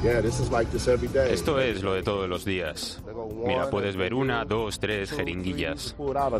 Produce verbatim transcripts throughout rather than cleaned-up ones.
Esto es lo de todos los días. Mira, puedes ver una, dos, tres jeringuillas.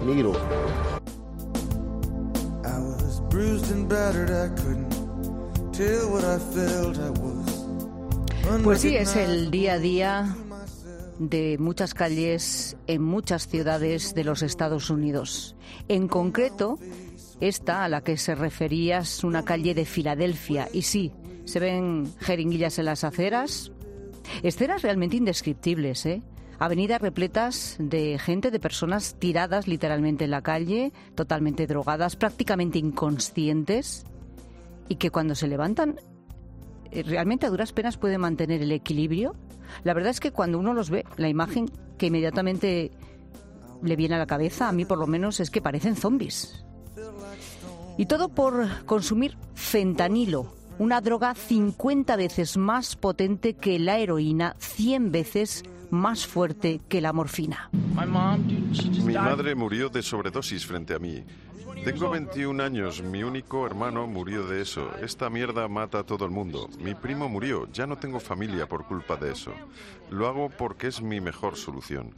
Pues sí, es el día a día de muchas calles en muchas ciudades de los Estados Unidos. En concreto, esta a la que se refería es una calle de Filadelfia. Y sí, se ven jeringuillas en las aceras, escenas realmente indescriptibles, ¿eh? Avenidas repletas de gente, de personas tiradas literalmente en la calle, totalmente drogadas, prácticamente inconscientes, y que cuando se levantan realmente a duras penas pueden mantener el equilibrio. La verdad es que cuando uno los ve, la imagen que inmediatamente le viene a la cabeza, a mí por lo menos, es que parecen zombies. Y todo por consumir fentanilo, una droga cincuenta veces más potente que la heroína, cien veces más fuerte que la morfina. Mi madre murió de sobredosis frente a mí. Tengo veintiún años, mi único hermano murió de eso. Esta mierda mata a todo el mundo. Mi primo murió, ya no tengo familia por culpa de eso. Lo hago porque es mi mejor solución.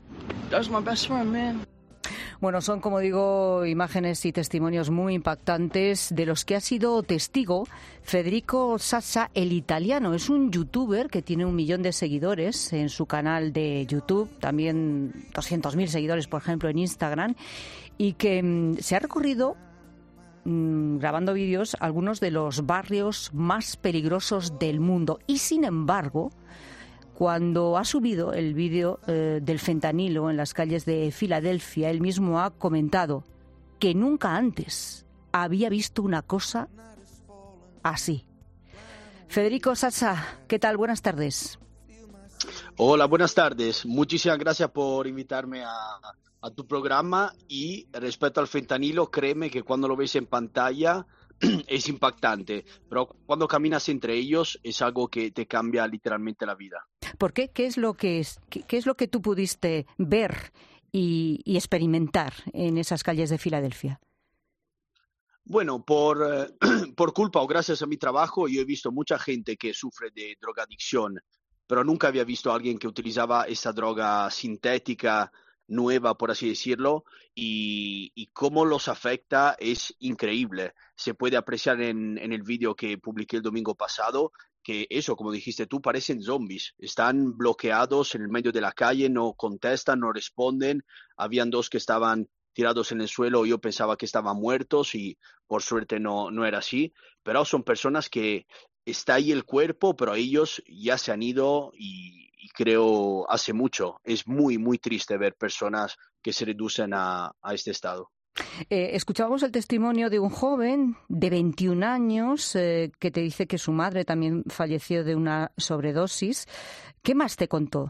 Bueno, son, como digo, imágenes y testimonios muy impactantes de los que ha sido testigo Federico Sassa, el italiano. Es un youtuber que tiene un millón de seguidores en su canal de YouTube, también doscientos mil seguidores, por ejemplo, en Instagram, y que mmm, se ha recorrido mmm, grabando vídeos a algunos de los barrios más peligrosos del mundo. Y, sin embargo, cuando ha subido el vídeo eh, del fentanilo en las calles de Filadelfia, él mismo ha comentado que nunca antes había visto una cosa así. Federico Sassa, ¿qué tal? Buenas tardes. Hola, buenas tardes. Muchísimas gracias por invitarme a, a tu programa. Y respecto al fentanilo, créeme que cuando lo ves en pantalla es impactante, pero cuando caminas entre ellos es algo que te cambia literalmente la vida. ¿Por qué? ¿Qué es lo que es, qué, qué es lo que tú pudiste ver y, y experimentar en esas calles de Filadelfia? Bueno, por, eh, por culpa o gracias a mi trabajo, yo he visto mucha gente que sufre de drogadicción, pero nunca había visto a alguien que utilizaba esa droga sintética, nueva, por así decirlo, y, y cómo los afecta es increíble. Se puede apreciar en, en el vídeo que publiqué el domingo pasado, que eso, como dijiste tú, parecen zombies. Están bloqueados en el medio de la calle, no contestan, no responden. Habían dos que estaban tirados en el suelo, yo pensaba que estaban muertos y por suerte no, no era así. Pero son personas que está ahí el cuerpo, pero ellos ya se han ido y, y creo hace mucho. Es muy, muy triste ver personas que se reducen a, a este estado. Eh, escuchábamos el testimonio de un joven de veintiún años eh, que te dice que su madre también falleció de una sobredosis. ¿Qué más te contó?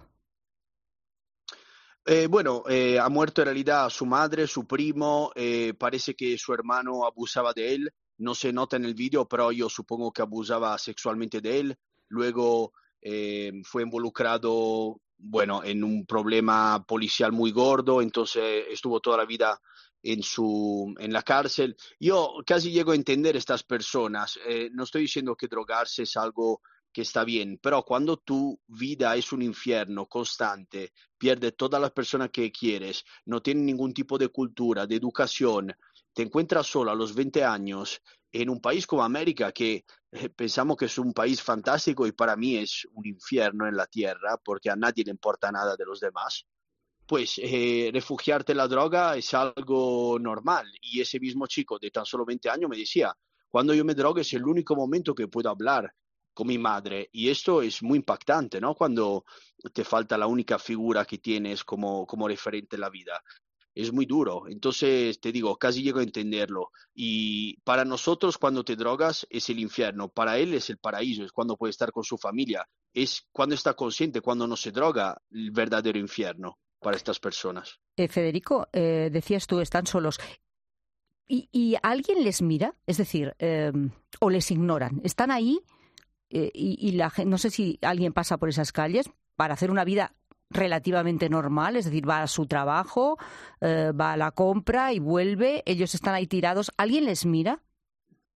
Eh, bueno, eh, ha muerto en realidad su madre, su primo, eh, parece que su hermano abusaba de él. No se nota en el vídeo, pero yo supongo que abusaba sexualmente de él. Luego eh, fue involucrado, bueno, en un problema policial muy gordo, entonces estuvo toda la vida en su en la cárcel. Yo casi llego a entender estas personas. Eh, no estoy diciendo que drogarse es algo que está bien, pero cuando tu vida es un infierno constante, pierdes todas las personas que quieres, no tienes ningún tipo de cultura, de educación, te encuentras solo a los veinte años en un país como América, que eh, pensamos que es un país fantástico y para mí es un infierno en la tierra porque a nadie le importa nada de los demás, pues eh, refugiarte en la droga es algo normal. Y ese mismo chico de tan solo veinte años me decía, cuando yo me drogo es el único momento que puedo hablar con mi madre. Y esto es muy impactante, ¿no? Cuando te falta la única figura que tienes como, como referente en la vida. Es muy duro. Entonces, te digo, casi llego a entenderlo. Y para nosotros, cuando te drogas, es el infierno. Para él es el paraíso, es cuando puede estar con su familia. Es cuando está consciente, cuando no se droga, el verdadero infierno para estas personas. Eh, Federico, eh, decías tú, están solos. ¿Y, y alguien les mira? Es decir, eh, ¿o les ignoran? ¿Están ahí? Eh, y, y la gente, no sé si alguien pasa por esas calles para hacer una vida relativamente normal, es decir, va a su trabajo, eh, va a la compra y vuelve, ellos están ahí tirados. ¿Alguien les mira?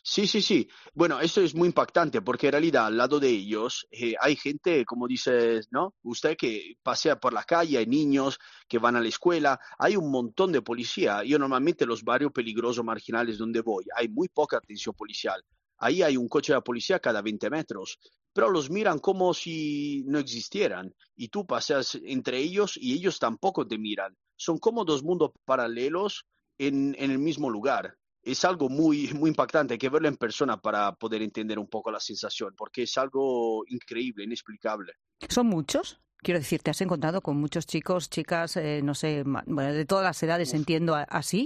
Sí, sí, sí. Bueno, esto es muy impactante porque en realidad al lado de ellos eh, hay gente, como dice, ¿no? Usted que pasea por la calle, hay niños que van a la escuela, hay un montón de policía. Yo normalmente en los barrios peligrosos marginales donde voy, hay muy poca atención policial. Ahí hay un coche de la policía cada veinte metros, pero los miran como si no existieran. Y tú paseas entre ellos y ellos tampoco te miran. Son como dos mundos paralelos en, en el mismo lugar. Es algo muy, muy impactante, hay que verlo en persona para poder entender un poco la sensación, porque es algo increíble, inexplicable. ¿Son muchos? Quiero decir, ¿te has encontrado con muchos chicos, chicas, eh, no sé, bueno, de todas las edades, entiendo, así?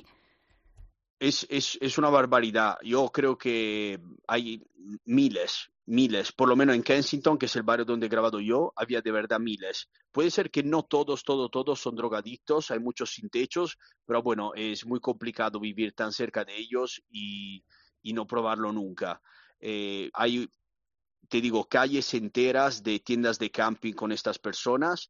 Es, es, es una barbaridad. Yo creo que hay miles, miles, por lo menos en Kensington, que es el barrio donde he grabado yo, había de verdad miles. Puede ser que no todos, todos, todos son drogadictos, hay muchos sin techos, pero bueno, es muy complicado vivir tan cerca de ellos y, y no probarlo nunca. Eh, hay, te digo, calles enteras de tiendas de camping con estas personas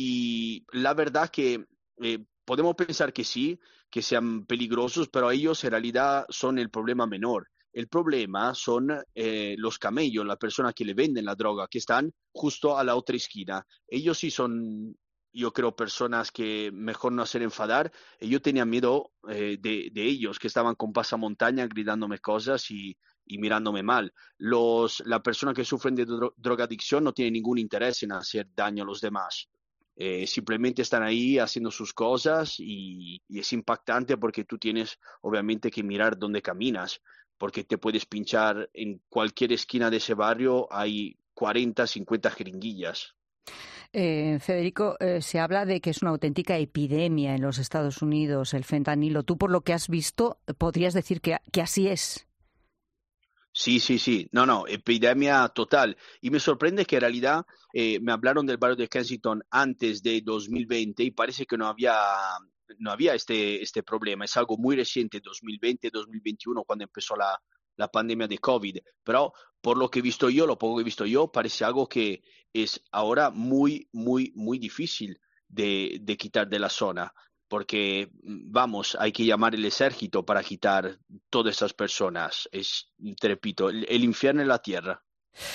y la verdad que eh, podemos pensar que sí, que sean peligrosos, pero ellos en realidad son el problema menor. El problema son eh, los camellos, las personas que le venden la droga, que están justo a la otra esquina. Ellos sí son, yo creo, personas que mejor no hacer enfadar. Y yo tenía miedo eh, de, de ellos, que estaban con pasamontaña gritándome cosas y, y mirándome mal. Los, las personas que sufren de dro- drogadicción no tienen ningún interés en hacer daño a los demás. Eh, simplemente están ahí haciendo sus cosas y, y es impactante porque tú tienes obviamente que mirar dónde caminas, porque te puedes pinchar en cualquier esquina de ese barrio, hay cuarenta, cincuenta jeringuillas. Eh, Federico, eh, se habla de que es una auténtica epidemia en los Estados Unidos el fentanilo. Tú, por lo que has visto, podrías decir que, que así es. Sí, sí, sí. No, no, epidemia total. Y me sorprende que en realidad eh, me hablaron del barrio de Kensington antes de dos mil veinte y parece que no había, no había este, este problema. Es algo muy reciente, dos mil veinte, dos mil veintiuno, cuando empezó la, la pandemia de COVID. Pero por lo que he visto yo, lo poco que he visto yo, parece algo que es ahora muy, muy, muy difícil de, de quitar de la zona. Porque, vamos, hay que llamar el ejército para quitar todas esas personas. Es, te repito, el, el infierno en la tierra.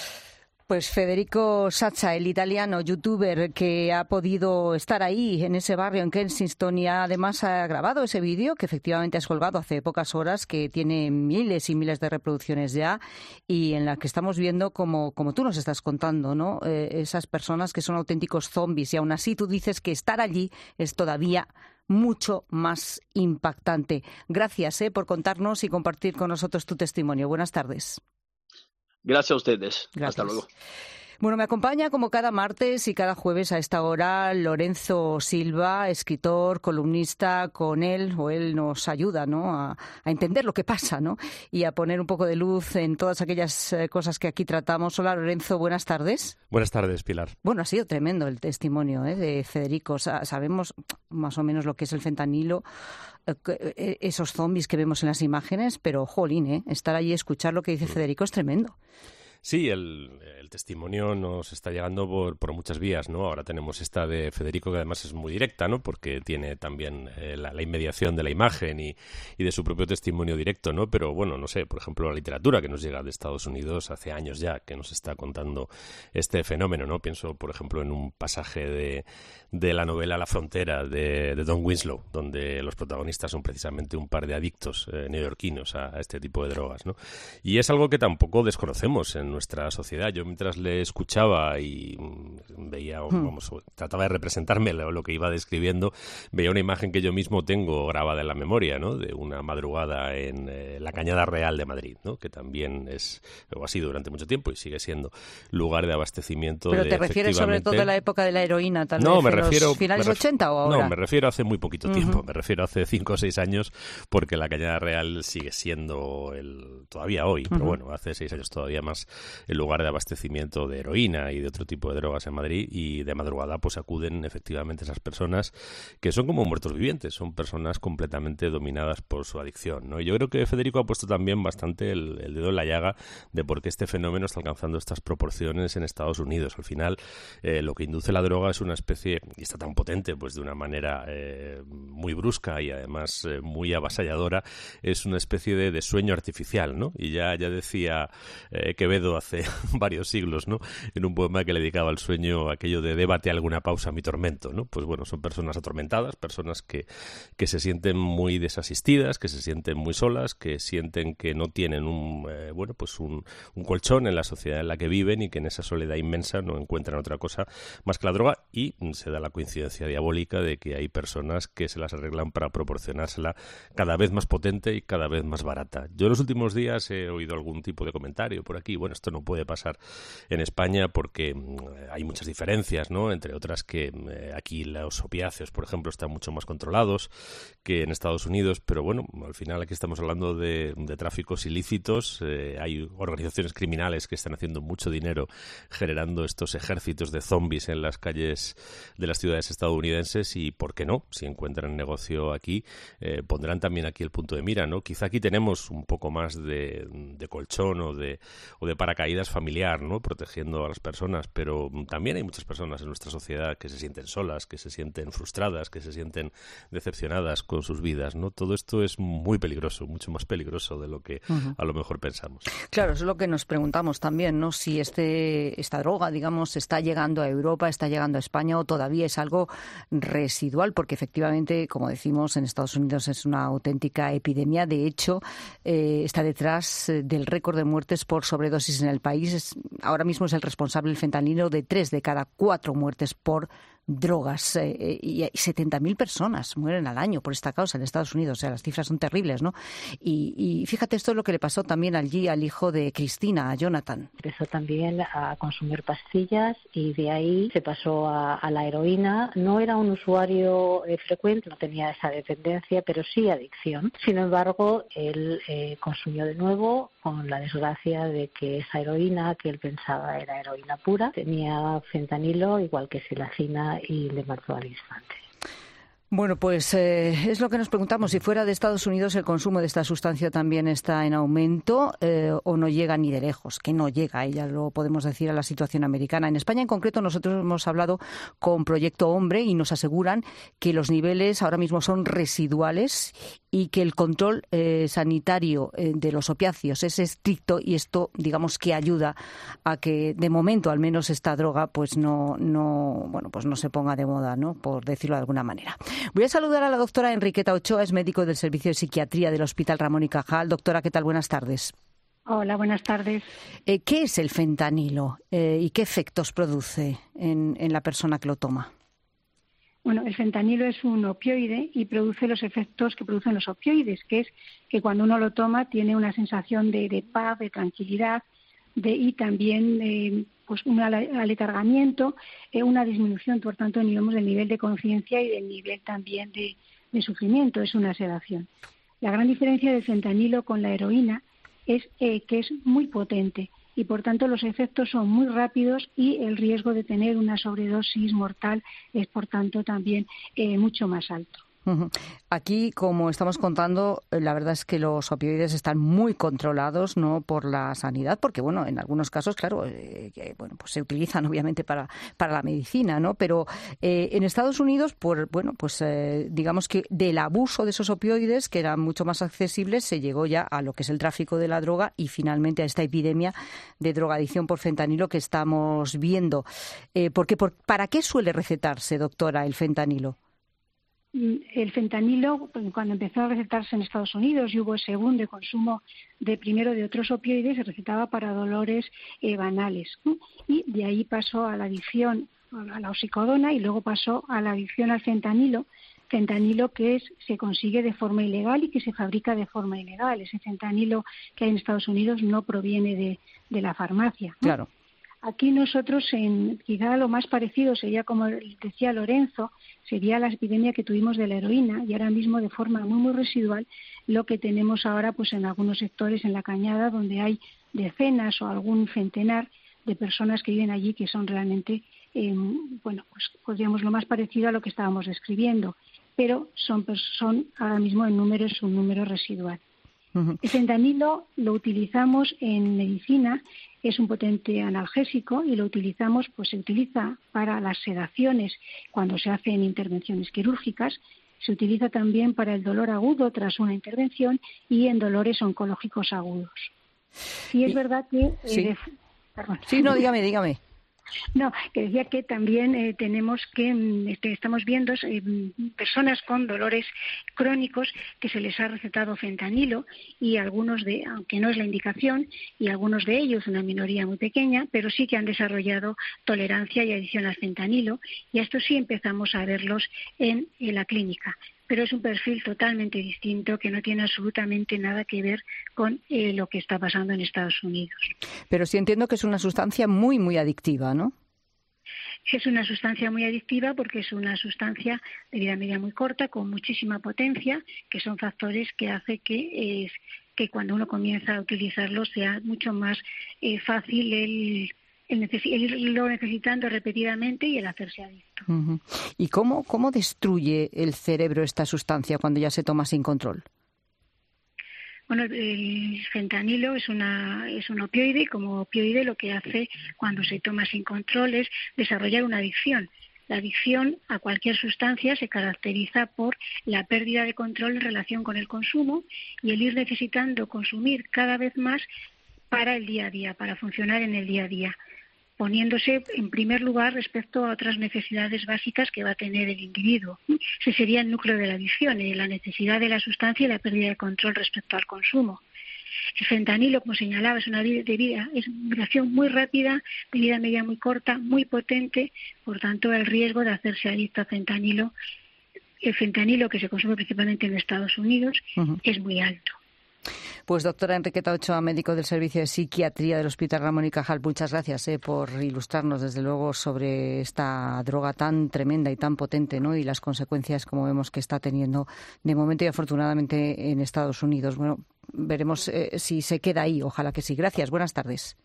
Pues Federico Saccia, el italiano youtuber que ha podido estar ahí en ese barrio en Kensington y además ha grabado ese vídeo que efectivamente has colgado hace pocas horas, que tiene miles y miles de reproducciones ya y en la que estamos viendo como, como tú nos estás contando, ¿no? Eh, esas personas que son auténticos zombies y aún así tú dices que estar allí es todavía mucho más impactante. Gracias eh, por contarnos y compartir con nosotros tu testimonio. Buenas tardes. Gracias a ustedes. Gracias. Hasta luego. Bueno, me acompaña como cada martes y cada jueves a esta hora Lorenzo Silva, escritor, columnista. Con él o él nos ayuda, ¿no?, a, a entender lo que pasa, ¿no?, y a poner un poco de luz en todas aquellas eh, cosas que aquí tratamos. Hola Lorenzo, buenas tardes. Buenas tardes, Pilar. Bueno, ha sido tremendo el testimonio ¿eh? de Federico. Sa- sabemos más o menos lo que es el fentanilo, eh, esos zombies que vemos en las imágenes, pero jolín, ¿eh? estar allí y escuchar lo que dice Federico es tremendo. Sí, el, el testimonio nos está llegando por, por muchas vías, ¿no? Ahora tenemos esta de Federico, que además es muy directa, ¿no? Porque tiene también eh, la, la inmediación de la imagen y, y de su propio testimonio directo, ¿no? Pero bueno, no sé, por ejemplo, la literatura que nos llega de Estados Unidos hace años ya, que nos está contando este fenómeno, ¿no? Pienso, por ejemplo, en un pasaje de, de la novela La Frontera de, de Don Winslow, donde los protagonistas son precisamente un par de adictos eh, neoyorquinos a, a este tipo de drogas, ¿no? Y es algo que tampoco desconocemos en nuestra sociedad. Yo mientras le escuchaba y veía, vamos, trataba de representarme lo, lo que iba describiendo, veía una imagen que yo mismo tengo grabada en la memoria, ¿no?, de una madrugada en eh, la Cañada Real de Madrid, ¿no?, que también es, o ha sido durante mucho tiempo y sigue siendo lugar de abastecimiento. Pero de, te refieres sobre todo a la época de la heroína, tal no, vez, me en refiero, los finales me ref... ochenta o ahora. No, me refiero a hace muy poquito tiempo, uh-huh. me refiero a hace cinco o seis años, porque la Cañada Real sigue siendo el todavía hoy, uh-huh. pero bueno, hace seis años todavía más el lugar de abastecimiento de heroína y de otro tipo de drogas en Madrid, y de madrugada pues acuden efectivamente esas personas que son como muertos vivientes, son personas completamente dominadas por su adicción, ¿no? Y yo creo que Federico ha puesto también bastante el, el dedo en la llaga de por qué este fenómeno está alcanzando estas proporciones en Estados Unidos. Al final, eh, lo que induce la droga es una especie, y está tan potente, pues de una manera eh, muy brusca y además eh, muy avasalladora, es una especie de, de sueño artificial, ¿no? Y ya, ya decía eh, Quevedo hace varios siglos, ¿no?, en un poema que le dedicaba al sueño aquello de débate alguna pausa a mi tormento, ¿no? Pues bueno, son personas atormentadas, personas que, que se sienten muy desasistidas, que se sienten muy solas, que sienten que no tienen un, eh, bueno, pues un, un colchón en la sociedad en la que viven y que en esa soledad inmensa no encuentran otra cosa más que la droga, y se da la coincidencia diabólica de que hay personas que se las arreglan para proporcionársela cada vez más potente y cada vez más barata. Yo en los últimos días he oído algún tipo de comentario por aquí, bueno, esto no puede pasar en España porque hay muchas diferencias, ¿no?, entre otras que eh, aquí los opiáceos, por ejemplo, están mucho más controlados que en Estados Unidos, pero bueno, al final aquí estamos hablando de, de tráficos ilícitos, eh, hay organizaciones criminales que están haciendo mucho dinero generando estos ejércitos de zombies en las calles de las ciudades estadounidenses, y por qué no, si encuentran negocio aquí, eh, pondrán también aquí el punto de mira, ¿no? Quizá aquí tenemos un poco más de, de colchón o de, o de paracaídas familiar, ¿no?, protegiendo a las personas, pero también hay muchas personas en nuestra sociedad que se sienten solas, que se sienten frustradas, que se sienten decepcionadas con sus vidas, ¿no? Todo esto es muy peligroso, mucho más peligroso de lo que uh-huh. a lo mejor pensamos. Claro, eso es lo que nos preguntamos también, ¿no?, si este esta droga, digamos, está llegando a Europa, está llegando a España, o todavía es algo residual, porque efectivamente, como decimos, en Estados Unidos es una auténtica epidemia. De hecho, eh, está detrás del récord de muertes por sobredosis en el país. Es, ahora mismo es el responsable el fentanilo de tres de cada cuatro muertes por drogas, eh, y setenta mil personas mueren al año por esta causa en Estados Unidos. O sea, las cifras son terribles, ¿no? Y, y fíjate, esto es lo que le pasó también allí al hijo de Cristina, a Jonathan. Empezó también a consumir pastillas y de ahí se pasó a, a la heroína. No era un usuario eh, frecuente, no tenía esa dependencia, pero sí adicción. Sin embargo, él eh, consumió de nuevo, con la desgracia de que esa heroína, que él pensaba era heroína pura, tenía fentanilo igual que silacina, y le mató al instante. Bueno, pues eh, es lo que nos preguntamos, si fuera de Estados Unidos el consumo de esta sustancia también está en aumento eh, o no llega ni de lejos, que no llega, y ya lo podemos decir, a la situación americana. En España en concreto nosotros hemos hablado con Proyecto Hombre y nos aseguran que los niveles ahora mismo son residuales y que el control eh, sanitario eh, de los opiáceos es estricto, y esto, digamos, que ayuda a que de momento al menos esta droga pues no, no, bueno, pues no se ponga de moda, ¿no?, por decirlo de alguna manera. Voy a saludar a la doctora Enriqueta Ochoa, es médico del Servicio de Psiquiatría del Hospital Ramón y Cajal. Doctora, ¿qué tal? Buenas tardes. Hola, buenas tardes. Eh, ¿Qué es el fentanilo eh, y qué efectos produce en, en la persona que lo toma? Bueno, el fentanilo es un opioide y produce los efectos que producen los opioides, que es que cuando uno lo toma tiene una sensación de, de paz, de tranquilidad, de, y también de pues un aletargamiento, eh, una disminución, por tanto, digamos, del nivel de conciencia y del nivel también de, de sufrimiento. Es una sedación. La gran diferencia del fentanilo con la heroína es eh, que es muy potente y, por tanto, los efectos son muy rápidos y el riesgo de tener una sobredosis mortal es, por tanto, también eh, mucho más alto. Aquí, como estamos contando, la verdad es que los opioides están muy controlados, ¿no?, por la sanidad, porque, bueno, en algunos casos, claro, eh, que, bueno, pues se utilizan obviamente para, para la medicina, ¿no? Pero eh, en Estados Unidos, por, bueno, pues eh, digamos que del abuso de esos opioides, que eran mucho más accesibles, se llegó ya a lo que es el tráfico de la droga y finalmente a esta epidemia de drogadicción por fentanilo que estamos viendo. Eh, porque, por, ¿Para qué suele recetarse, doctora, el fentanilo? El fentanilo, cuando empezó a recetarse en Estados Unidos y hubo ese boom de consumo de primero de otros opioides, se recetaba para dolores eh, banales, ¿no? Y de ahí pasó a la adicción a la oxicodona y luego pasó a la adicción al fentanilo, fentanilo que es, se consigue de forma ilegal y que se fabrica de forma ilegal. Ese fentanilo que hay en Estados Unidos no proviene de, de la farmacia, ¿no? Claro. aquí nosotros, en, quizá lo más parecido sería, como decía Lorenzo, sería la epidemia que tuvimos de la heroína, y ahora mismo de forma muy muy residual lo que tenemos ahora pues en algunos sectores en la Cañada, donde hay decenas o algún centenar de personas que viven allí, que son realmente, eh, bueno, pues podríamos lo más parecido a lo que estábamos describiendo, pero son, son ahora mismo en número, es un número residual. Uh-huh. El fentanilo lo utilizamos en medicina, es un potente analgésico y lo utilizamos, pues se utiliza para las sedaciones cuando se hacen intervenciones quirúrgicas, se utiliza también para el dolor agudo tras una intervención y en dolores oncológicos agudos. Sí es y, verdad que... Sí. Eh, de, perdón. Sí, no, dígame, dígame. No, que decía que también eh, tenemos que, este, estamos viendo eh, personas con dolores crónicos que se les ha recetado fentanilo, y algunos de, aunque no es la indicación, y algunos de ellos, una minoría muy pequeña, pero sí que han desarrollado tolerancia y adicción al fentanilo, y a esto sí empezamos a verlos en, en la clínica. Pero es un perfil totalmente distinto que no tiene absolutamente nada que ver con eh, lo que está pasando en Estados Unidos. Pero sí entiendo que es una sustancia muy, muy adictiva, ¿no? Es una sustancia muy adictiva porque es una sustancia de vida media muy corta, con muchísima potencia, que son factores que hace que, eh, que cuando uno comienza a utilizarlo sea mucho más eh, fácil el... El, necesi- el irlo necesitando repetidamente y el hacerse adicto. Uh-huh. ¿Y cómo, cómo destruye el cerebro esta sustancia cuando ya se toma sin control? Bueno, el fentanilo es una es un opioide, y como opioide lo que hace cuando se toma sin control es desarrollar una adicción. La adicción a cualquier sustancia se caracteriza por la pérdida de control en relación con el consumo y el ir necesitando consumir cada vez más para el día a día, para funcionar en el día a día, poniéndose en primer lugar respecto a otras necesidades básicas que va a tener el individuo. Ese sería el núcleo de la adicción, la necesidad de la sustancia y la pérdida de control respecto al consumo. El fentanilo, como señalaba, es una vida de vida, es una acción muy rápida, de vida media muy corta, muy potente, por tanto el riesgo de hacerse adicto a fentanilo, el fentanilo que se consume principalmente en Estados Unidos, uh-huh. es muy alto. Pues doctora Enriqueta Ochoa, médico del Servicio de Psiquiatría del Hospital Ramón y Cajal, muchas gracias eh, por ilustrarnos desde luego sobre esta droga tan tremenda y tan potente, ¿no? Y las consecuencias, como vemos, que está teniendo de momento y afortunadamente en Estados Unidos. Bueno, veremos eh, si se queda ahí, ojalá que sí. Gracias, buenas tardes.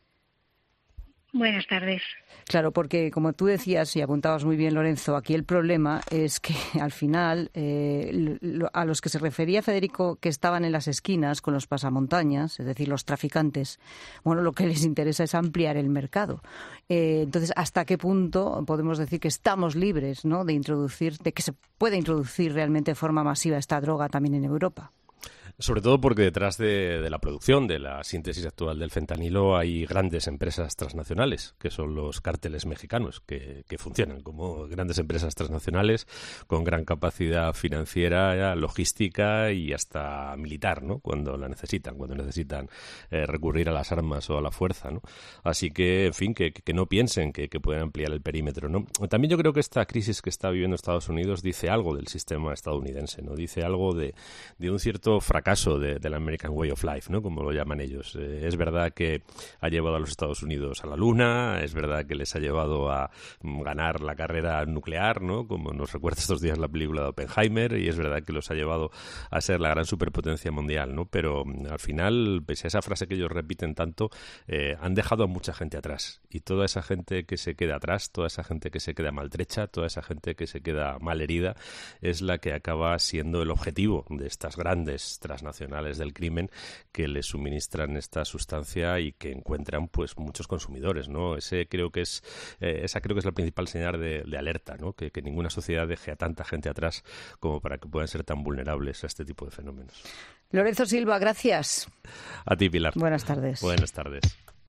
Buenas tardes. Claro, porque como tú decías y apuntabas muy bien, Lorenzo, aquí el problema es que al final eh, lo, a los que se refería Federico, que estaban en las esquinas con los pasamontañas, es decir, los traficantes, bueno, lo que les interesa es ampliar el mercado. Eh, entonces, ¿hasta qué punto podemos decir que estamos libres, ¿no?, de introducir, de que se puede introducir realmente de forma masiva esta droga también en Europa? Sobre todo porque detrás de, de la producción, de la síntesis actual del fentanilo, hay grandes empresas transnacionales, que son los cárteles mexicanos, que, que funcionan como grandes empresas transnacionales con gran capacidad financiera, logística y hasta militar, ¿no?, cuando la necesitan, cuando necesitan eh, recurrir a las armas o a la fuerza, ¿no? Así que, en fin, que, que no piensen que, que pueden ampliar el perímetro, ¿no? También yo creo que esta crisis que está viviendo Estados Unidos dice algo del sistema estadounidense, ¿no? Dice algo de, de un cierto fracaso caso de, del American Way of Life, ¿no?, como lo llaman ellos. Eh, es verdad que ha llevado a los Estados Unidos a la Luna, es verdad que les ha llevado a ganar la carrera nuclear, ¿no?, como nos recuerda estos días la película de Oppenheimer, y es verdad que los ha llevado a ser la gran superpotencia mundial, ¿no? Pero al final, pese a esa frase que ellos repiten tanto, eh, han dejado a mucha gente atrás, y toda esa gente que se queda atrás, toda esa gente que se queda maltrecha, toda esa gente que se queda mal herida, es la que acaba siendo el objetivo de estas grandes transnacionales del crimen que les suministran esta sustancia y que encuentran pues muchos consumidores, ¿no? Ese creo que es eh, esa creo que es la principal señal de, de alerta, ¿no? Que, que ninguna sociedad deje a tanta gente atrás como para que puedan ser tan vulnerables a este tipo de fenómenos. Lorenzo Silva, gracias. A ti, Pilar. Buenas tardes. Buenas tardes.